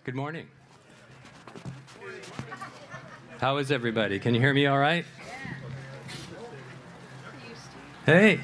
Good morning. How is everybody? Can you hear me all right? Hey.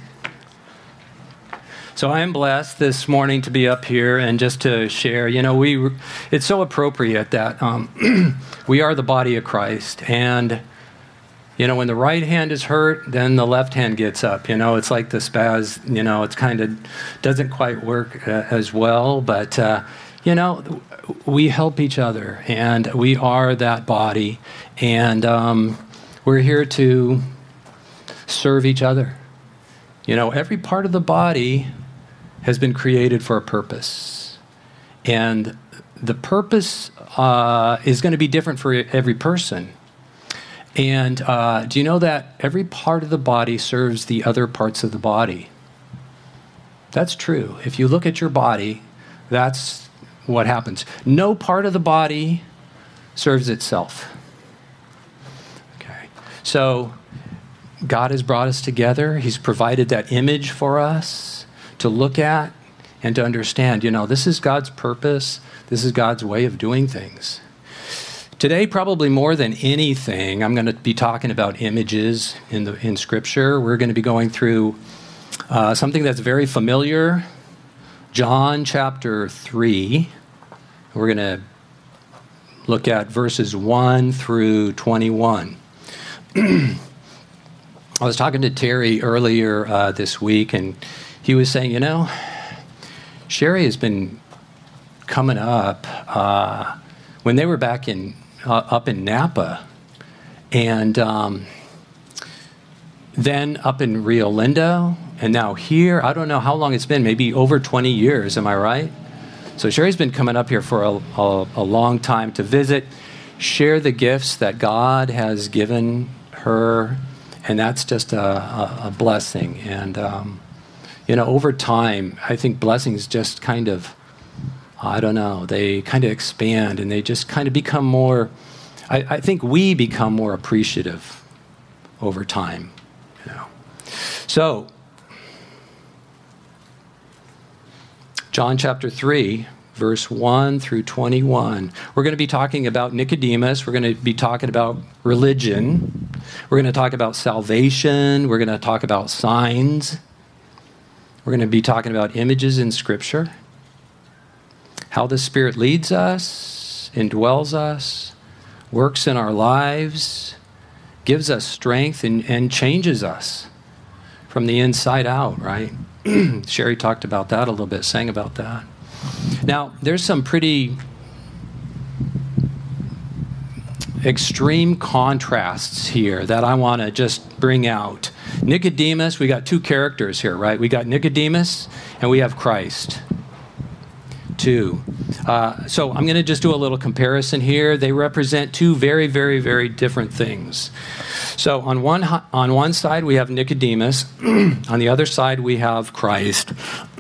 So I am blessed this morning to be up here and just to share. It's so appropriate that we are the body of Christ. And, when the right hand is hurt, then the left hand gets up. It's like the spaz, it's kind of doesn't quite work as well. But, we help each other, and we are that body, and we're here to serve each other. Every part of the body has been created for a purpose, and the purpose is going to be different for every person. And do you know that every part of the body serves the other parts of the body? That's true. If you look at your body, that's what happens. No part of the body serves itself. Okay. So God has brought us together. He's provided that image for us to look at and to understand. This is God's purpose. This is God's way of doing things. Today, probably more than anything, I'm going to be talking about images in Scripture. We're going to be going through something that's very familiar. John chapter 3, we're going to look at verses 1 through 21. I was talking to Terry earlier this week, and he was saying, Sherry has been coming up when they were back up in Napa, and then up in Rio Linda, and now here. I don't know how long it's been, maybe over 20 years, am I right? So Sherry's been coming up here for a long time to visit, share the gifts that God has given her, and that's just a blessing. And, over time, I think blessings just kind of, they kind of expand, and they just kind of become more, I think we become more appreciative over time. So, John chapter 3, verse 1 through 21. We're going to be talking about Nicodemus. We're going to be talking about religion. We're going to talk about salvation. We're going to talk about signs. We're going to be talking about images in Scripture, how the Spirit leads us, indwells us, works in our lives, gives us strength, and changes us from the inside out, right? Sherry talked about that a little bit, sang about that. Now, there's some pretty extreme contrasts here that I want to just bring out. Nicodemus, we got two characters here, right? We got Nicodemus and we have Christ. Two. So I'm going to just do a little comparison here. They represent two very, very, very different things. So on one side we have Nicodemus. On the other side we have Christ.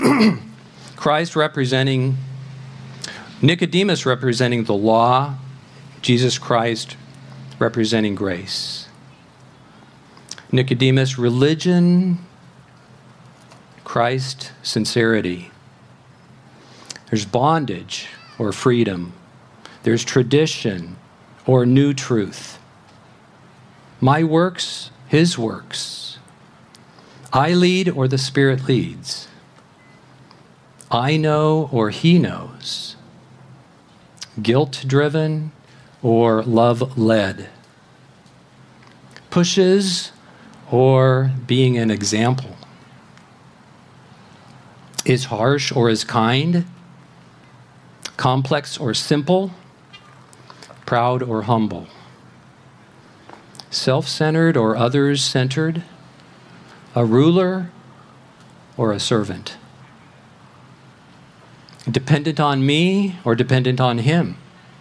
Nicodemus representing the law, Jesus Christ representing grace. Nicodemus, religion, Christ, sincerity. There's bondage or freedom. There's tradition or new truth. My works, his works. I lead or the Spirit leads. I know or he knows. Guilt-driven or love-led. Pushes or being an example. Is harsh or is kind. Complex or simple. Proud or humble. Self-centered or others-centered. A ruler or a servant. Dependent on me or dependent on him.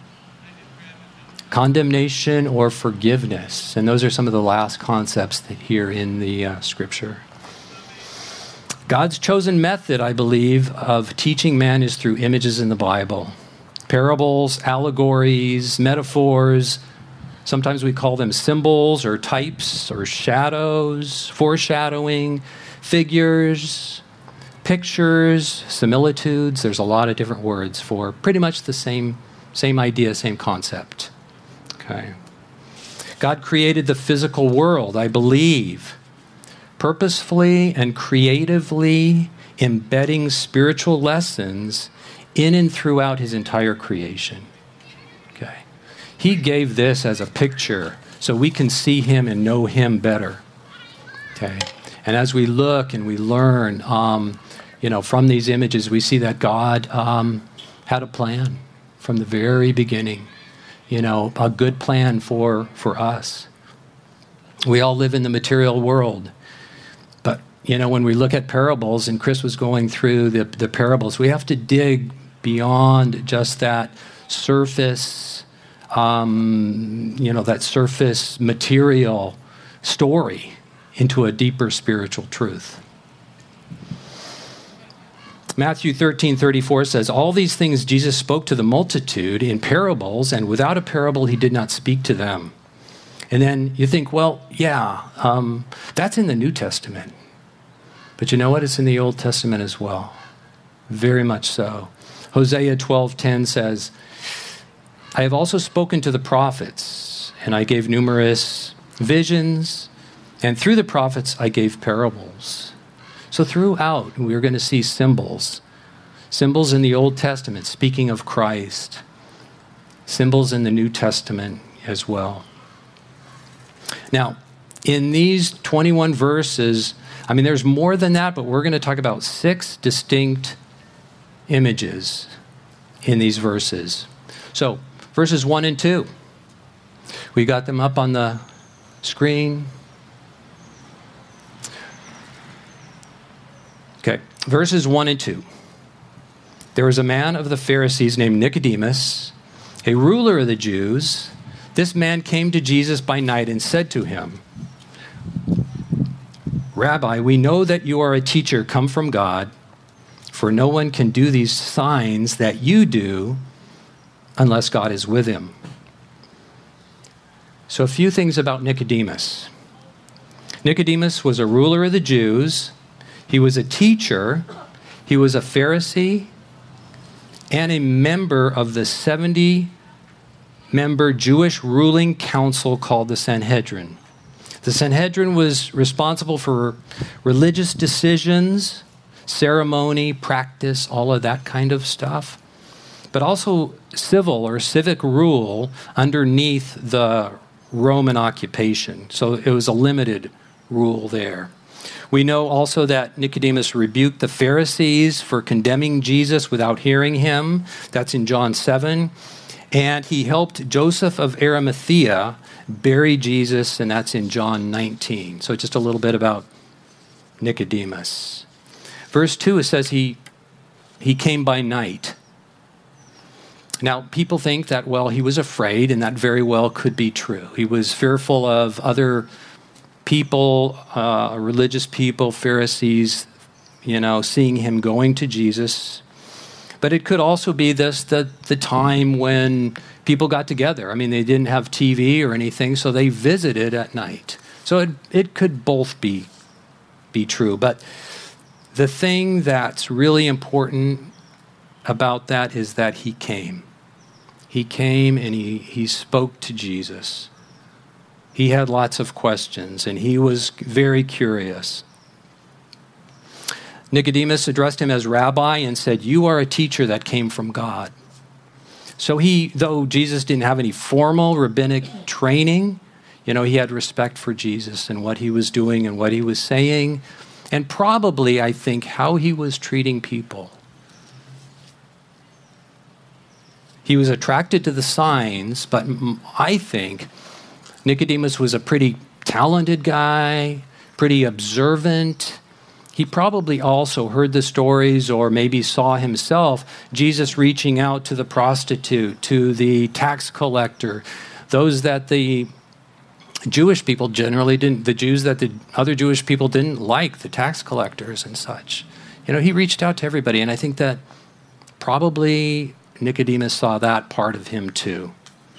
Condemnation or forgiveness. And those are some of the last concepts here in the Scripture. God's chosen method, I believe, of teaching man is through images in the Bible. Parables, allegories, metaphors. Sometimes we call them symbols or types or shadows, foreshadowing, figures, pictures, similitudes. There's a lot of different words for pretty much the same Same idea, same concept. Okay. God created the physical world, I believe, purposefully and creatively embedding spiritual lessons in and throughout his entire creation. Okay. He gave this as a picture so we can see him and know him better. Okay. And as we look and we learn, from these images, we see that God had a plan from the very beginning. A good plan for us. We all live in the material world. But, when we look at parables, and Chris was going through the parables, we have to dig beyond just that surface, that surface material story into a deeper spiritual truth. Matthew 13:34 says, all these things Jesus spoke to the multitude in parables, and without a parable he did not speak to them. And then you think, that's in the New Testament. But you know what? It's in the Old Testament as well. Very much so. Hosea 12:10 says, I have also spoken to the prophets, and I gave numerous visions, and through the prophets I gave parables. So throughout, we're going to see symbols. Symbols in the Old Testament, speaking of Christ. Symbols in the New Testament as well. Now, in these 21 verses, there's more than that, but we're going to talk about 6 distinct images in these verses. So, verses 1 and 2. We got them up on the screen. Okay, verses 1 and 2. There was a man of the Pharisees named Nicodemus, a ruler of the Jews. This man came to Jesus by night and said to him, Rabbi, we know that you are a teacher come from God, for no one can do these signs that you do unless God is with him. So a few things about Nicodemus. Nicodemus was a ruler of the Jews. He was a teacher, he was a Pharisee, and a member of the 70-member Jewish ruling council called the Sanhedrin. The Sanhedrin was responsible for religious decisions, ceremony, practice, all of that kind of stuff, but also civil or civic rule underneath the Roman occupation. So it was a limited rule there. We know also that Nicodemus rebuked the Pharisees for condemning Jesus without hearing him. That's in John 7. And he helped Joseph of Arimathea bury Jesus, and that's in John 19. So just a little bit about Nicodemus. Verse 2, it says he came by night. Now, people think that, he was afraid, and that very well could be true. He was fearful of other people, religious people, Pharisees, seeing him going to Jesus. But it could also be the time when people got together. They didn't have TV or anything, so they visited at night. So it could both be true. But the thing that's really important about that is that he came. He came and he spoke to Jesus. He had lots of questions, and he was very curious. Nicodemus addressed him as rabbi and said, you are a teacher that came from God. So though Jesus didn't have any formal rabbinic training, he had respect for Jesus and what he was doing and what he was saying, and probably, I think, how he was treating people. He was attracted to the signs, but I think Nicodemus was a pretty talented guy, pretty observant. He probably also heard the stories or maybe saw himself Jesus reaching out to the prostitute, to the tax collector, those that the Jewish people generally didn't, the other Jewish people didn't like, the tax collectors and such. He reached out to everybody, and I think that probably Nicodemus saw that part of him too.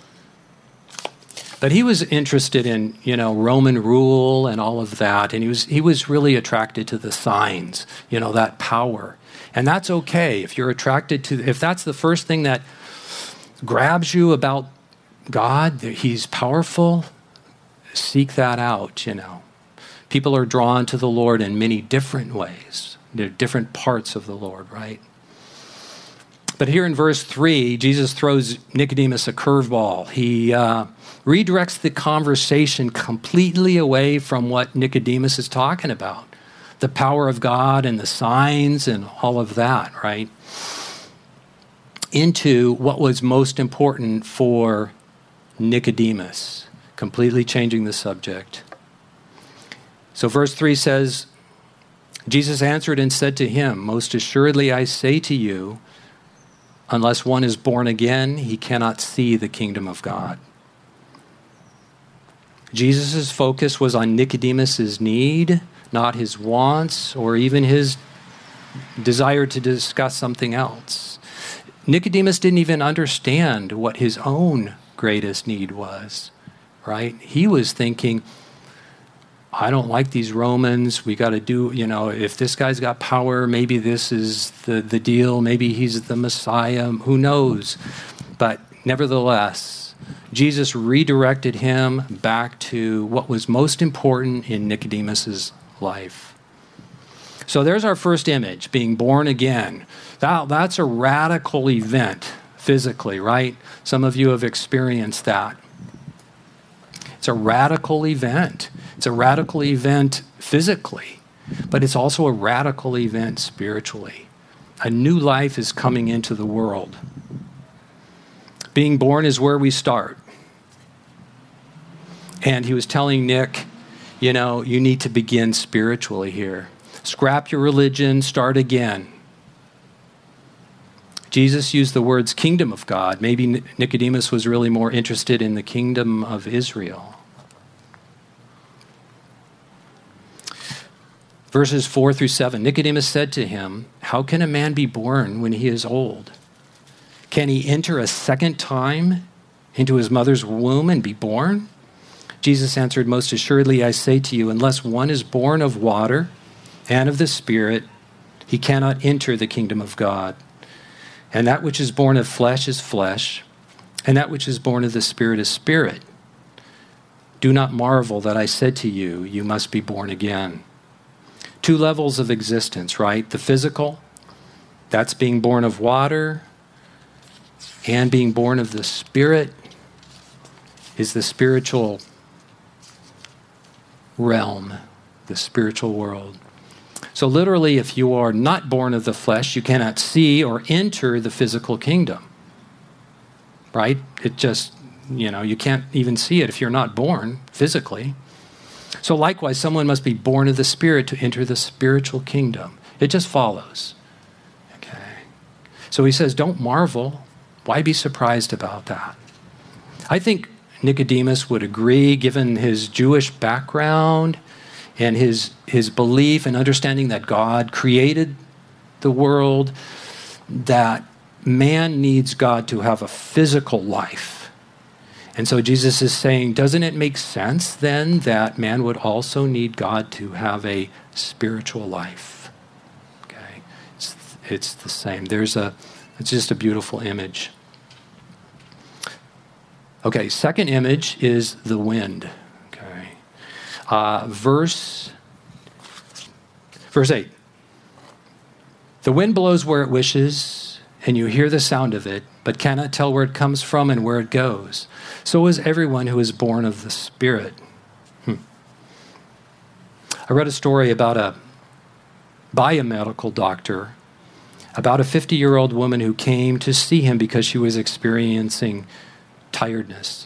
But he was interested in, Roman rule and all of that, and he was really attracted to the signs, that power. And that's okay if you're attracted to, if that's the first thing that grabs you about God, that he's powerful, seek that out, People are drawn to the Lord in many different ways. There are different parts of the Lord, right? But here in verse 3, Jesus throws Nicodemus a curveball. He redirects the conversation completely away from what Nicodemus is talking about, the power of God and the signs and all of that, right? Into what was most important for Nicodemus, completely changing the subject. So verse 3 says, Jesus answered and said to him, most assuredly I say to you, unless one is born again, he cannot see the kingdom of God. Jesus' focus was on Nicodemus' need, not his wants, or even his desire to discuss something else. Nicodemus didn't even understand what his own greatest need was, right? He was thinking, I don't like these Romans. We got to do, if this guy's got power, maybe this is the deal. Maybe he's the Messiah. Who knows? But nevertheless, Jesus redirected him back to what was most important in Nicodemus's life. So there's our first image, being born again. That's a radical event physically, right? Some of you have experienced that. It's a radical event. It's a radical event physically, but it's also a radical event spiritually. A new life is coming into the world. Being born is where we start. And he was telling Nick, you need to begin spiritually here. Scrap your religion, start again. Jesus used the words kingdom of God. Maybe Nicodemus was really more interested in the kingdom of Israel. Verses 4-7, Nicodemus said to him, how can a man be born when he is old? Can he enter a second time into his mother's womb and be born? Jesus answered, most assuredly I say to you, unless one is born of water and of the Spirit, he cannot enter the kingdom of God. And that which is born of flesh is flesh, and that which is born of the Spirit is spirit. Do not marvel that I said to you, you must be born again. Two levels of existence, right? The physical, that's being born of water, and being born of the Spirit is the spiritual realm, the spiritual world. So literally, if you are not born of the flesh, you cannot see or enter the physical kingdom, right? It just, you can't even see it if you're not born physically. So likewise, someone must be born of the Spirit to enter the spiritual kingdom. It just follows. Okay. So he says, don't marvel. Why be surprised about that? I think Nicodemus would agree, given his Jewish background and his belief and understanding that God created the world, that man needs God to have a physical life. And so Jesus is saying, doesn't it make sense then that man would also need God to have a spiritual life? Okay, it's the same. It's just a beautiful image. Okay, second image is the wind. Okay, verse 8. The wind blows where it wishes, and you hear the sound of it, but cannot tell where it comes from and where it goes. So is everyone who is born of the Spirit. I read a story about a biomedical doctor, about a 50-year-old woman who came to see him because she was experiencing tiredness.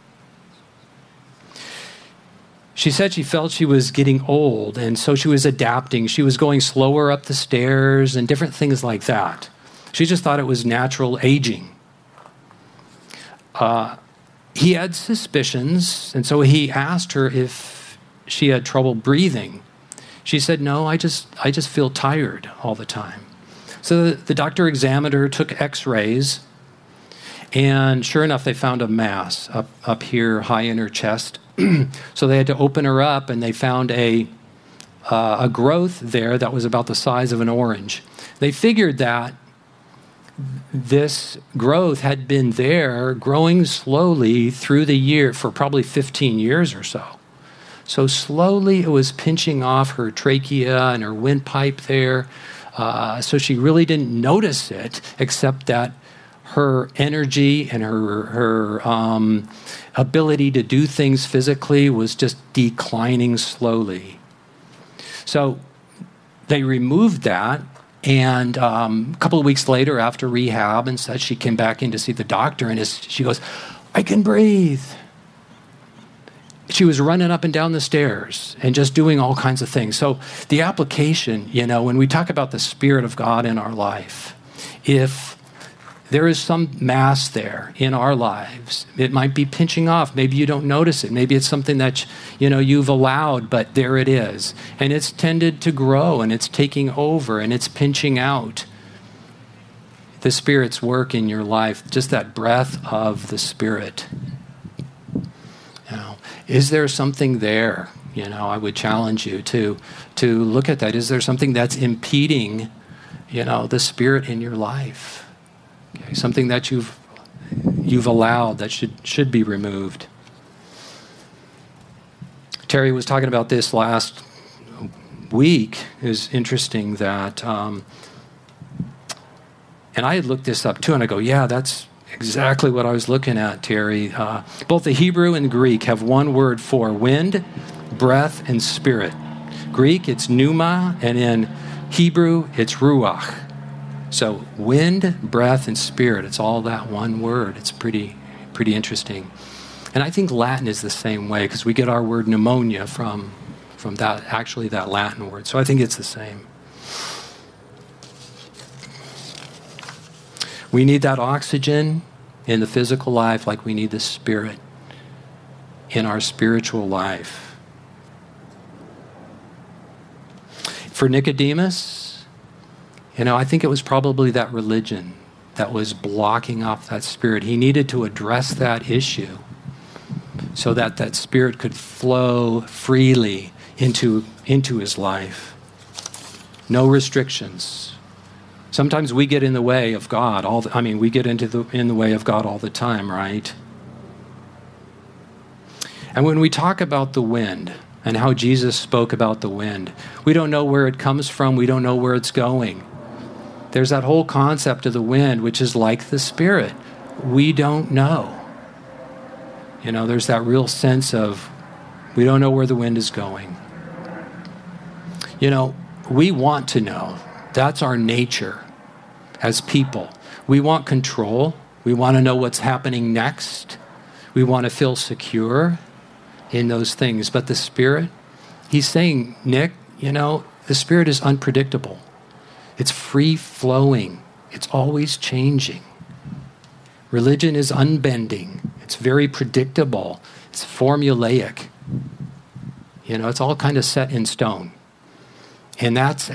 She said she felt she was getting old, and so she was adapting. She was going slower up the stairs and different things like that. She just thought it was natural aging. He had suspicions, and so he asked her if she had trouble breathing. She said, no, I just feel tired all the time. So the doctor examined her, took x-rays, and sure enough, they found a mass up here high in her chest. So they had to open her up, and they found a growth there that was about the size of an orange. They figured that this growth had been there, growing slowly through the year for probably 15 years or so. So slowly it was pinching off her trachea and her windpipe there. So she really didn't notice it, except that her energy and her ability to do things physically was just declining slowly. So they removed that, and a couple of weeks later after rehab and such, she came back in to see the doctor, and she goes, "I can breathe." She was running up and down the stairs and just doing all kinds of things. So the application, when we talk about the Spirit of God in our life, if there is some mass there in our lives, it might be pinching off. Maybe you don't notice it. Maybe it's something that, you've allowed, but there it is. And it's tended to grow, and it's taking over, and it's pinching out. The Spirit's work in your life, just that breath of the Spirit. Is there something there? I would challenge you to look at that. Is there something that's impeding, the Spirit in your life? Okay, something that you've allowed that should be removed. Terry was talking about this last week. It was interesting that, and I had looked this up too, and I go, yeah, that's exactly what I was looking at, Terry. Both the Hebrew and Greek have one word for wind, breath, and spirit. Greek, it's pneuma, and in Hebrew, it's ruach. So wind, breath, and spirit, it's all that one word. It's pretty interesting. And I think Latin is the same way, because we get our word pneumonia from that Latin word. So I think it's the same. We need that oxygen in the physical life like we need the Spirit in our spiritual life. For Nicodemus, I think it was probably that religion that was blocking off that Spirit. He needed to address that issue so that that Spirit could flow freely into his life. No restrictions. Sometimes we get in the way of God. We get in the way of God all the time, right? And when we talk about the wind and how Jesus spoke about the wind, we don't know where it comes from. We don't know where it's going. There's that whole concept of the wind, which is like the Spirit. We don't know. There's that real sense of we don't know where the wind is going. We want to know. That's our nature as people. We want control. We want to know what's happening next. We want to feel secure in those things. But the Spirit, he's saying, Nick, the Spirit is unpredictable. It's free-flowing. It's always changing. Religion is unbending. It's very predictable. It's formulaic. It's all kind of set in stone. And that's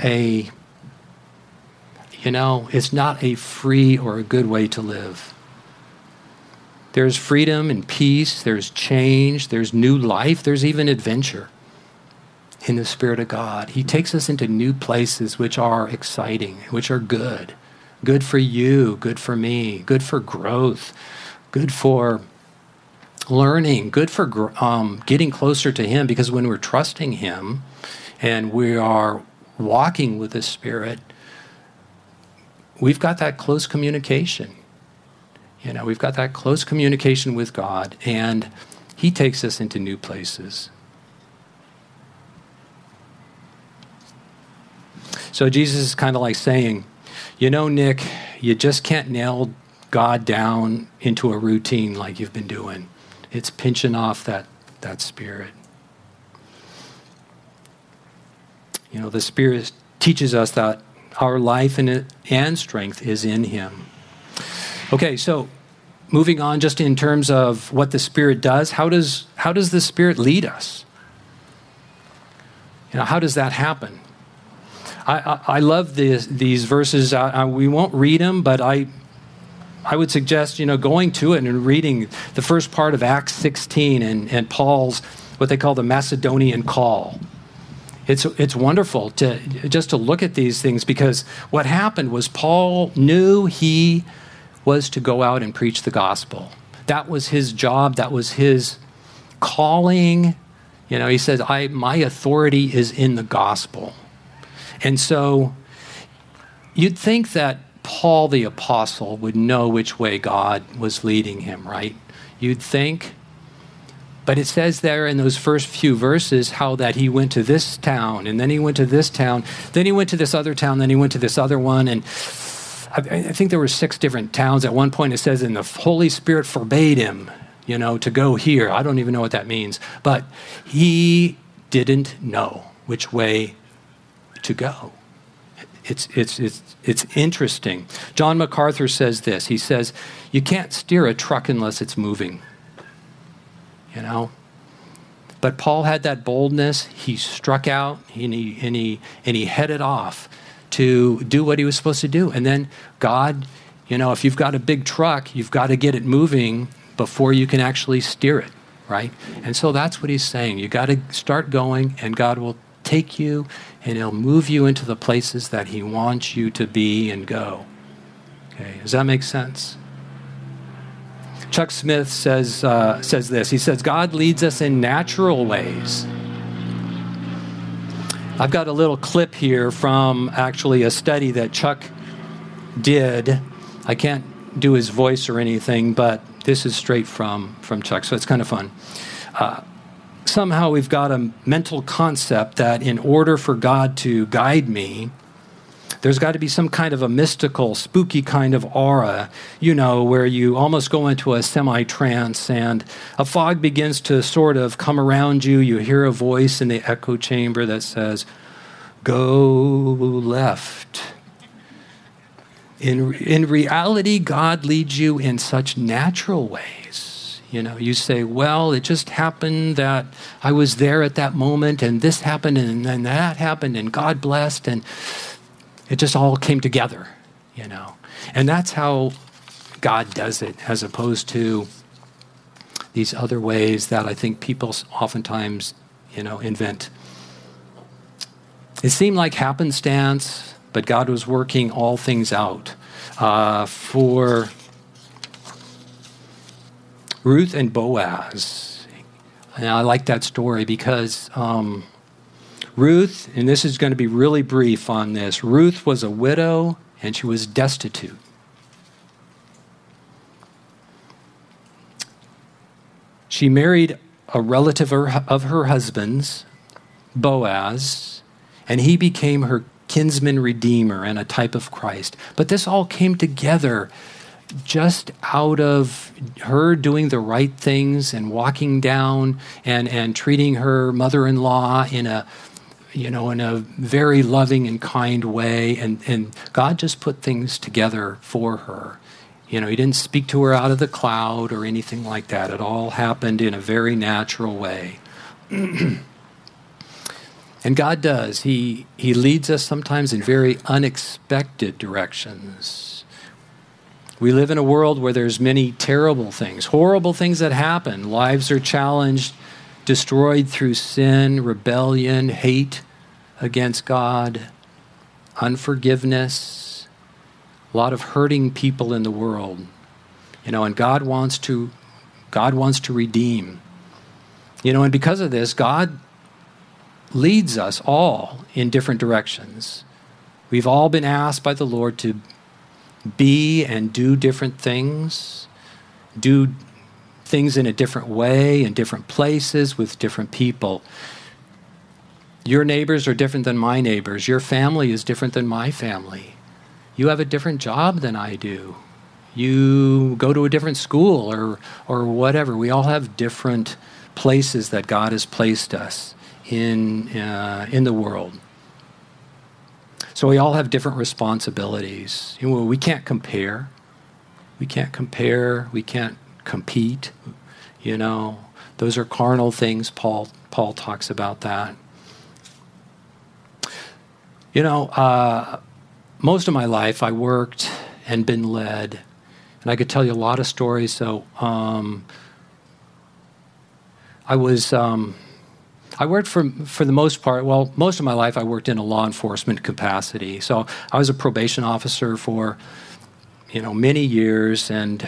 it's not a free or a good way to live. There's freedom and peace, there's change, there's new life, there's even adventure in the Spirit of God. He takes us into new places which are exciting, which are good. Good for you, good for me, good for growth, good for learning, good for getting closer to Him, because when we're trusting Him and we are walking with the Spirit, we've got that close communication. We've got that close communication with God, and He takes us into new places. So Jesus is kind of like saying, Nick, you just can't nail God down into a routine like you've been doing. It's pinching off that Spirit. The Spirit teaches us that our life and strength is in Him. Okay, so moving on, just in terms of what the Spirit does, how does the Spirit lead us? How does that happen? I love these verses. We won't read them, but I would suggest going to it and reading the first part of Acts 16 and Paul's what they call the Macedonian call. It's wonderful to look at these things, because what happened was Paul knew he was to go out and preach the gospel. That was his job. That was his calling. He says, my authority is in the gospel. And so you'd think that Paul the apostle would know which way God was leading him, right? You'd think. But it says there in those first few verses how that he went to this town, and then he went to this town, then he went to this other town, then he went to this other one. And I think there were 6 different towns. At one point it says, and the Holy Spirit forbade him, to go here. I don't even know what that means. But he didn't know which way to go. It's interesting. John MacArthur says this. He says, you can't steer a truck unless it's moving. But Paul had that boldness. He struck out and he headed off to do what he was supposed to do. And then God, if you've got a big truck, you've got to get it moving before you can actually steer it, right? And so that's what he's saying. You got to start going, and God will take you and he'll move you into the places that he wants you to be and go. Okay, does that make sense? Chuck Smith says this. He says, God leads us in natural ways. I've got a little clip here from actually a study that Chuck did. I can't do his voice or anything, but this is straight from Chuck, so it's kind of fun. Somehow we've got a mental concept that in order for God to guide me, there's got to be some kind of a mystical, spooky kind of aura, where you almost go into a semi-trance and a fog begins to sort of come around you. You hear a voice in the echo chamber that says, go left. In reality, God leads you in such natural ways. You say, well, it just happened that I was there at that moment, and this happened, and then that happened, and God blessed, and it just all came together, And that's how God does it, as opposed to these other ways that I think people oftentimes, invent. It seemed like happenstance, but God was working all things out. For Ruth and Boaz, and I like that story because Ruth, and this is going to be really brief on this, Ruth was a widow and she was destitute. She married a relative of her husband's, Boaz, and he became her kinsman redeemer and a type of Christ. But this all came together just out of her doing the right things and walking down and treating her mother-in-law in a very loving and kind way. And God just put things together for her. He didn't speak to her out of the cloud or anything like that. It all happened in a very natural way. And God does. He leads us sometimes in very unexpected directions. We live in a world where there's many terrible things, horrible things that happen. Lives are challenged, destroyed through sin, rebellion, hate against God, unforgiveness, a lot of hurting people in the world. And God wants to redeem. And because of this, God leads us all in different directions. We've all been asked by the Lord to be and do different things, do things in a different way, in different places, with different people. Your neighbors are different than my neighbors. Your family is different than my family. You have a different job than I do. You go to a different school or whatever. We all have different places that God has placed us in the world. So we all have different responsibilities. We can't compare. We can't compare. We can't compete. Those are carnal things. Paul talks about that. Most of my life I worked and been led, and I could tell you a lot of stories. So I I worked for the most part, well, most of my life I worked in a law enforcement capacity. So I was a probation officer for, many years, and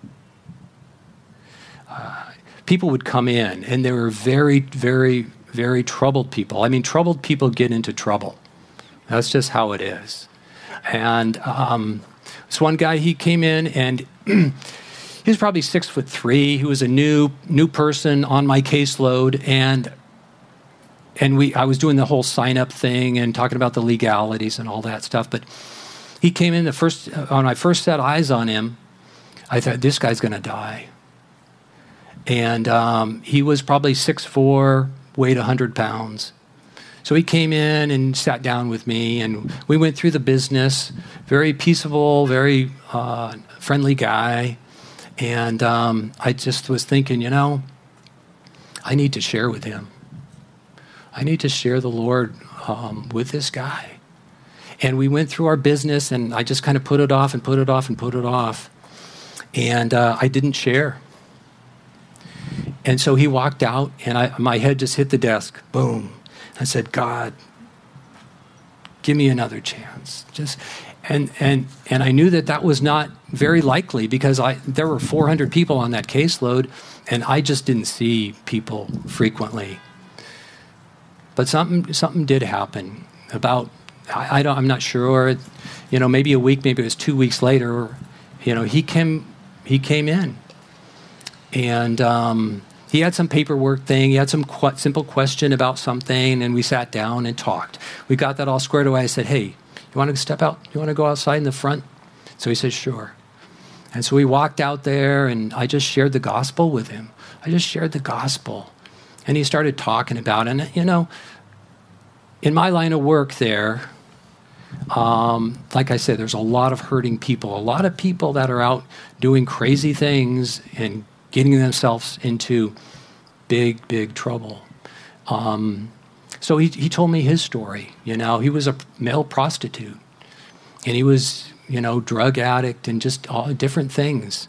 people would come in, and they were very, very, very troubled people. I mean, troubled people get into trouble. That's just how it is. And this one guy, he came in, and he was probably 6'3". He was a new person on my caseload, and I was doing the whole sign-up thing and talking about the legalities and all that stuff. But he came in when I first set eyes on him, I thought, this guy's going to die. And he was probably 6'4", weighed 100 pounds. So he came in and sat down with me, and we went through the business. Very peaceable, very friendly guy. And I just was thinking, I need to share with him. I need to share the Lord with this guy. And we went through our business, and I just kind of put it off and put it off and put it off. And I didn't share. And so he walked out, and my head just hit the desk. Boom. I said, God, give me another chance. And I knew that was not very likely, because there were 400 people on that caseload, and I just didn't see people frequently. But something did happen. I'm not sure. Maybe a week, maybe it was 2 weeks later. He came in, and he had some paperwork thing. He had some simple question about something, and we sat down and talked. We got that all squared away. I said, hey, you want to step out? You want to go outside in the front? So he said, sure. And so we walked out there, and I just shared the gospel with him. I just shared the gospel. And he started talking about it. And, in my line of work there, like I said, there's a lot of hurting people, a lot of people that are out doing crazy things and getting themselves into big, big trouble. So he told me his story. He was a male prostitute, and he was, drug addict and just all different things.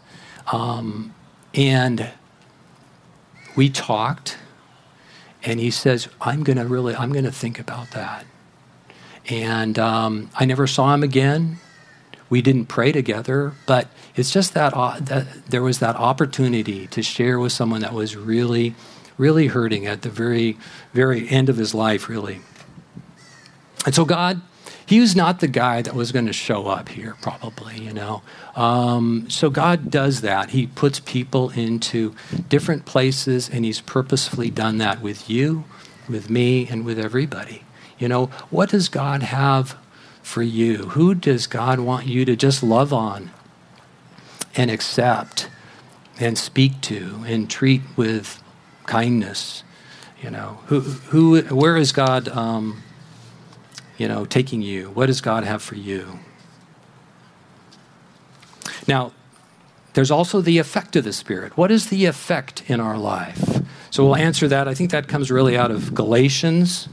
And we talked, and he says, I'm going to think about that. And I never saw him again. We didn't pray together, but it's just that there was that opportunity to share with someone that was really, really hurting at the very, very end of his life, really. And so God, he was not the guy that was going to show up here, probably, So God does that. He puts people into different places, and he's purposefully done that with you, with me, and with everybody. What does God have for you? Who does God want you to just love on and accept and speak to and treat with kindness? Where is God, taking you? What does God have for you? Now, there's also the effect of the Spirit. What is the effect in our life? So we'll answer that. I think that comes really out of Galatians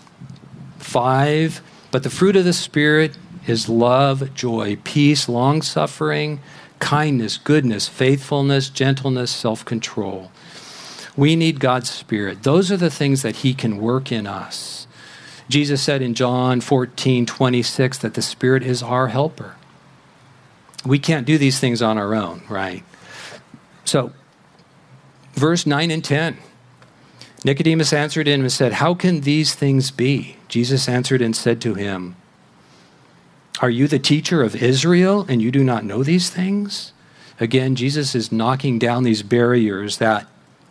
5. But the fruit of the Spirit is love, joy, peace, long-suffering, kindness, goodness, faithfulness, gentleness, self-control. We need God's Spirit. Those are the things that he can work in us. Jesus said in John 14:26 that the Spirit is our helper. We can't do these things on our own, right? So, verse 9 and 10. Nicodemus answered him and said, how can these things be? Jesus answered and said to him, are you the teacher of Israel, and you do not know these things? Again, Jesus is knocking down these barriers that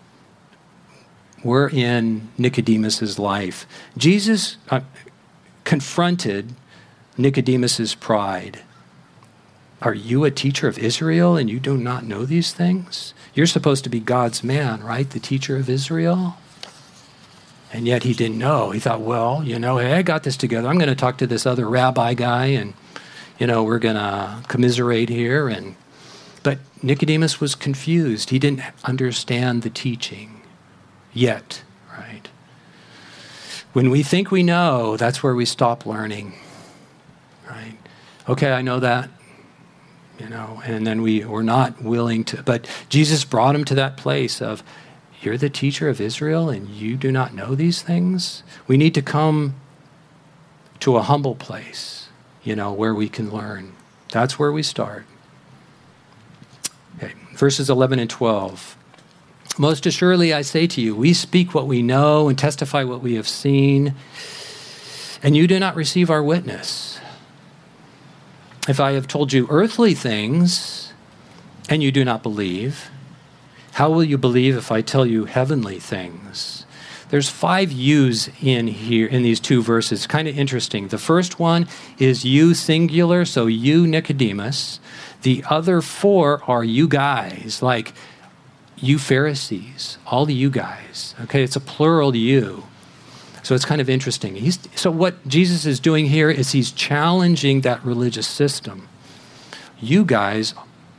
were in Nicodemus's life. Jesus confronted Nicodemus's pride. Are you a teacher of Israel, and you do not know these things? You're supposed to be God's man, right? The teacher of Israel? And yet he didn't know. He thought, well, hey, I got this together. I'm going to talk to this other rabbi guy, and, we're going to commiserate here. But Nicodemus was confused. He didn't understand the teaching yet, right? When we think we know, that's where we stop learning, right? Okay, I know that, and then we're not willing to. But Jesus brought him to that place of, you're the teacher of Israel and you do not know these things? We need to come to a humble place, where we can learn. That's where we start. Okay, verses 11 and 12. Most assuredly, I say to you, we speak what we know and testify what we have seen, and you do not receive our witness. If I have told you earthly things and you do not believe, how will you believe if I tell you heavenly things? There's 5 yous in here in these 2 verses. Kind of interesting. The first one is you singular, so you Nicodemus. The other 4 are you guys, like you Pharisees, all the you guys. Okay, it's a plural you. So it's kind of interesting. So what Jesus is doing here is he's challenging that religious system. You guys,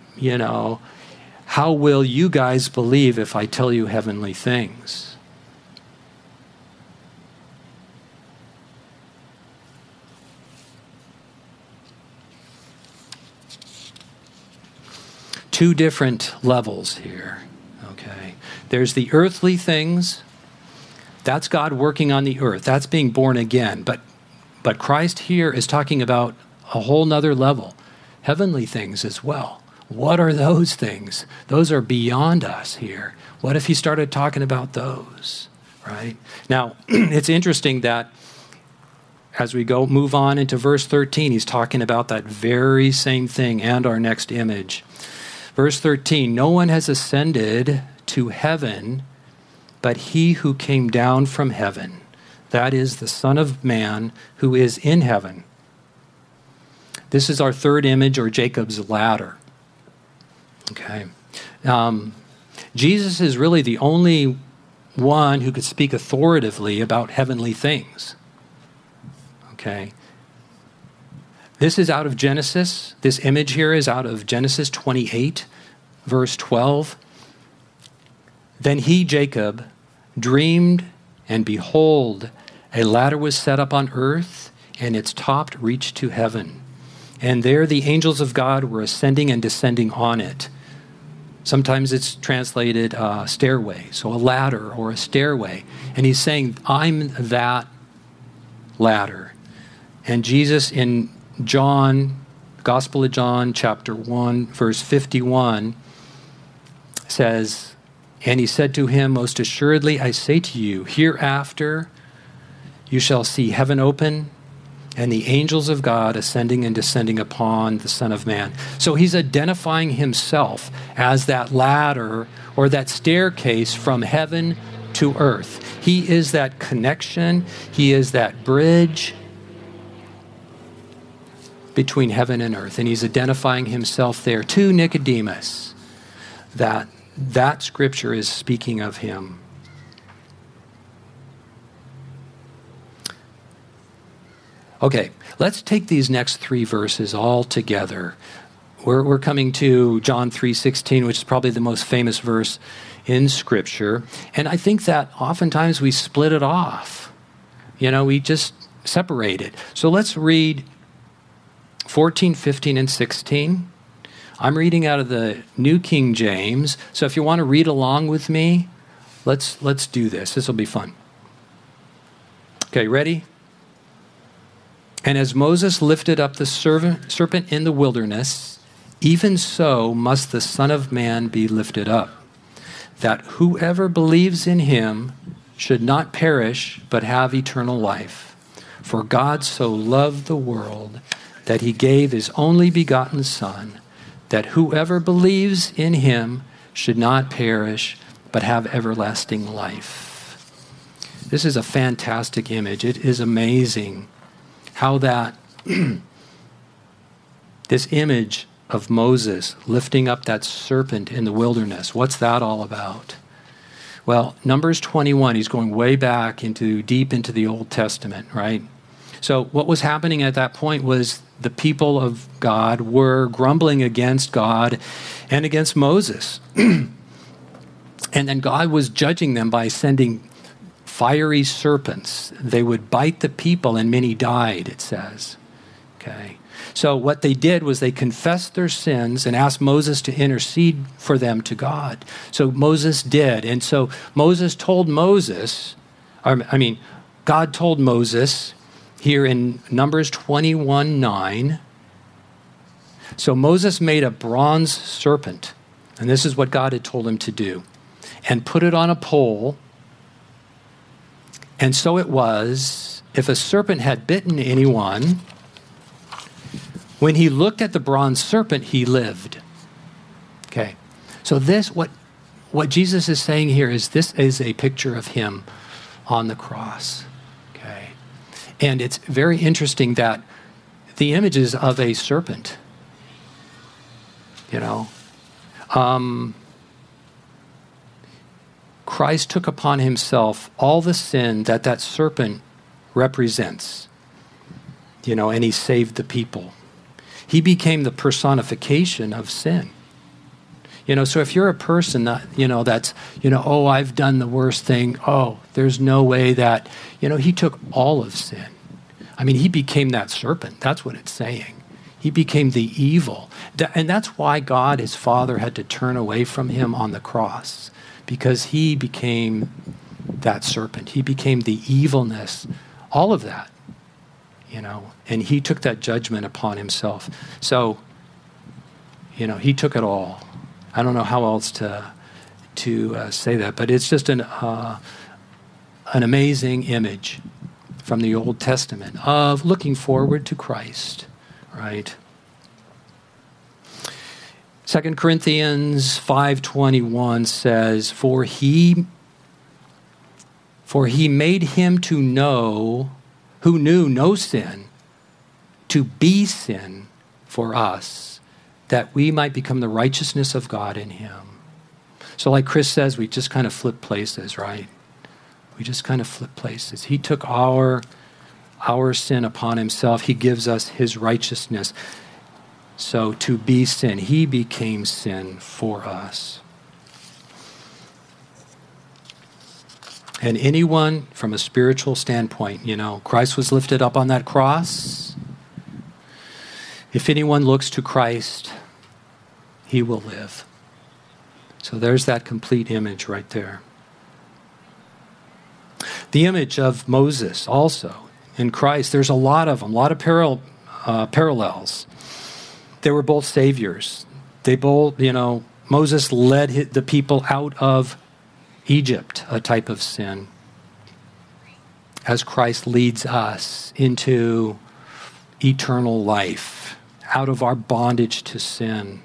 how will you guys believe if I tell you heavenly things? Two different levels here, okay? There's the earthly things. That's God working on the earth. That's being born again. But Christ here is talking about a whole nother level. Heavenly things as well. What are those things? Those are beyond us here. What if he started talking about those, right? Now, it's interesting that as we move on into verse 13, he's talking about that very same thing and our next image. Verse 13, no one has ascended to heaven but he who came down from heaven, that is the Son of Man who is in heaven. This is our third image, or Jacob's ladder. Okay. Jesus is really the only one who could speak authoritatively about heavenly things. Okay. This is out of Genesis. This image here is out of Genesis 28, verse 12. Then he, Jacob, dreamed, and behold, a ladder was set up on earth, and its top reached to heaven. And there the angels of God were ascending and descending on it. Sometimes it's translated stairway, so a ladder or a stairway. And he's saying, I'm that ladder. And Jesus in John, Gospel of John, chapter 1, verse 51, says, and he said to him, most assuredly, I say to you, hereafter you shall see heaven open and the angels of God ascending and descending upon the Son of Man. So he's identifying himself as that ladder or that staircase from heaven to earth. He is that connection. He is that bridge between heaven and earth. And he's identifying himself there to Nicodemus, that scripture is speaking of him. Okay, let's take these next 3 verses all together. We're coming to John 3:16, which is probably the most famous verse in Scripture. And I think that oftentimes we split it off. We just separate it. So let's read 14, 15, and 16. I'm reading out of the New King James, so if you want to read along with me, let's do this. This will be fun. Okay, ready? And as Moses lifted up the serpent in the wilderness, even so must the Son of Man be lifted up, that whoever believes in him should not perish, but have eternal life. For God so loved the world that he gave his only begotten Son, that whoever believes in him should not perish, but have everlasting life. This is a fantastic image. It is amazing how that, this image of Moses lifting up that serpent in the wilderness, what's that all about? Well, Numbers 21, he's going way back deep into the Old Testament, right? So what was happening at that point was the people of God were grumbling against God and against Moses. And then God was judging them by sending fiery serpents. They would bite the people and many died, it says. Okay. So what they did was they confessed their sins and asked Moses to intercede for them to God. So Moses did. And so God told Moses here in Numbers 21:9. So Moses made a bronze serpent, and this is what God had told him to do, and put it on a pole. And so it was, if a serpent had bitten anyone, when he looked at the bronze serpent, he lived. Okay. So what Jesus is saying here is this is a picture of him on the cross. Okay. And it's very interesting that the image is of a serpent. Christ took upon himself all the sin that serpent represents, and he saved the people. He became the personification of sin. So if you're a person that, that's, oh, I've done the worst thing. Oh, there's no way that, he took all of sin. I mean, he became that serpent. That's what it's saying. He became the evil. And that's why God, his Father, had to turn away from him on the cross, because he became that serpent. He became the evilness, all of that, and he took that judgment upon himself. So, he took it all. I don't know how else to say that, but it's just an amazing image from the Old Testament of looking forward to Christ. Right. 2 Corinthians 5:21 says, For he made him to know, who knew no sin, to be sin for us, that we might become the righteousness of God in him. So like Chris says, we just kind of flip places, right? We just kind of flip places. He took our sin upon himself. He gives us his righteousness. So to be sin, he became sin for us. And anyone from a spiritual standpoint, Christ was lifted up on that cross. If anyone looks to Christ, he will live. So there's that complete image right there. The image of Moses also in Christ, there's a lot of them, a lot of parallels. They were both saviors. They both, Moses led the people out of Egypt, a type of sin, as Christ leads us into eternal life, out of our bondage to sin.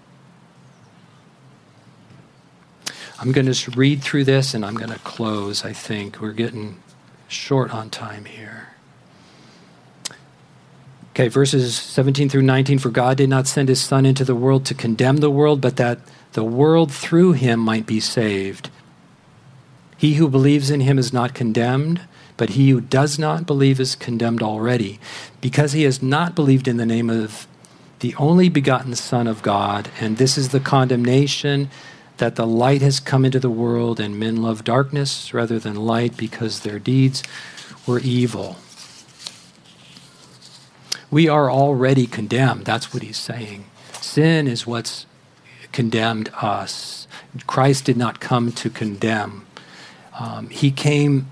I'm going to read through this and I'm going to close, I think. We're getting short on time here. Okay, verses 17 through 19. For God did not send his Son into the world to condemn the world, but that the world through him might be saved. He who believes in him is not condemned, but he who does not believe is condemned already, because he has not believed in the name of the only begotten Son of God. And this is the condemnation, that the light has come into the world, and men love darkness rather than light, because their deeds were evil. We are already condemned. That's what he's saying. Sin is what's condemned us. Christ did not come to condemn. He came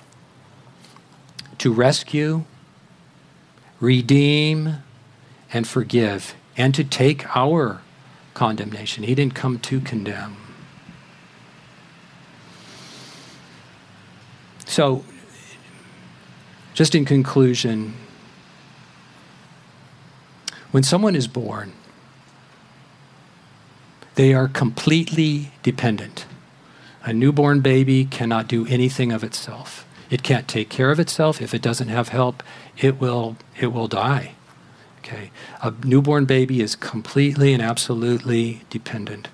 to rescue, redeem, and forgive, and to take our condemnation. He didn't come to condemn. So, just in conclusion, when someone is born, they are completely dependent. A newborn baby cannot do anything of itself. It can't take care of itself. If it doesn't have help, it will die. Okay. A newborn baby is completely and absolutely dependent.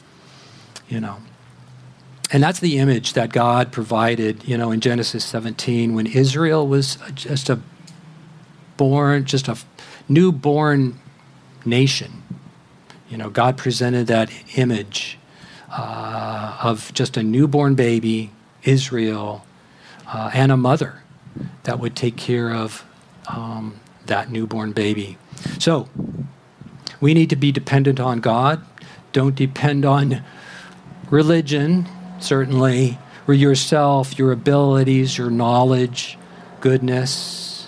And that's the image that God provided, in Genesis 17, when Israel was just a newborn nation. God presented that image of just a newborn baby, Israel, and a mother that would take care of that newborn baby. So we need to be dependent on God. Don't depend on religion, certainly, or yourself, your abilities, your knowledge, goodness.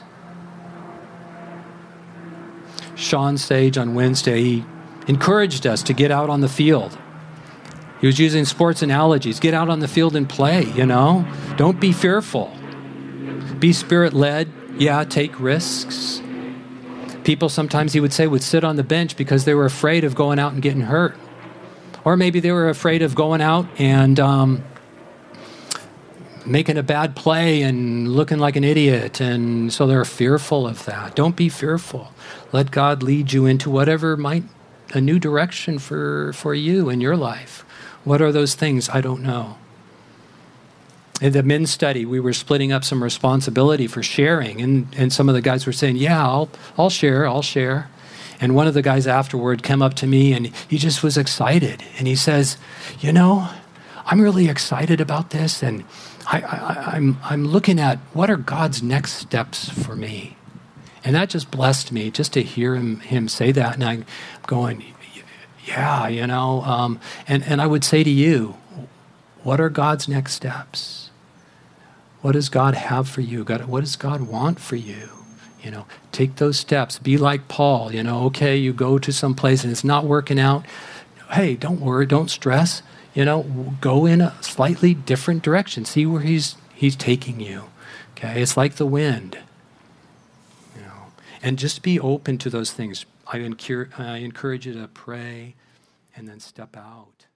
Sean Sage on Wednesday, he encouraged us to get out on the field. He was using sports analogies. Get out on the field and play, Don't be fearful. Be spirit-led. Yeah, take risks. People sometimes, he would say, would sit on the bench because they were afraid of going out and getting hurt. Or maybe they were afraid of going out and making a bad play and looking like an idiot. And so they're fearful of that. Don't be fearful. Let God lead you into whatever a new direction for you in your life. What are those things? I don't know. In the men's study, we were splitting up some responsibility for sharing. And some of the guys were saying, yeah, I'll share. And one of the guys afterward came up to me and he just was excited. And he says, I'm really excited about this. And I'm looking at what are God's next steps for me. And that just blessed me just to hear him say that. And I'm going, yeah, and I would say to you, what are God's next steps? What does God have for you? What does God want for you? Take those steps. Be like Paul, okay, you go to some place and it's not working out. Hey, don't worry, don't stress. Go in a slightly different direction. See where he's taking you. Okay, it's like the wind. And just be open to those things. I encourage you to pray and then step out.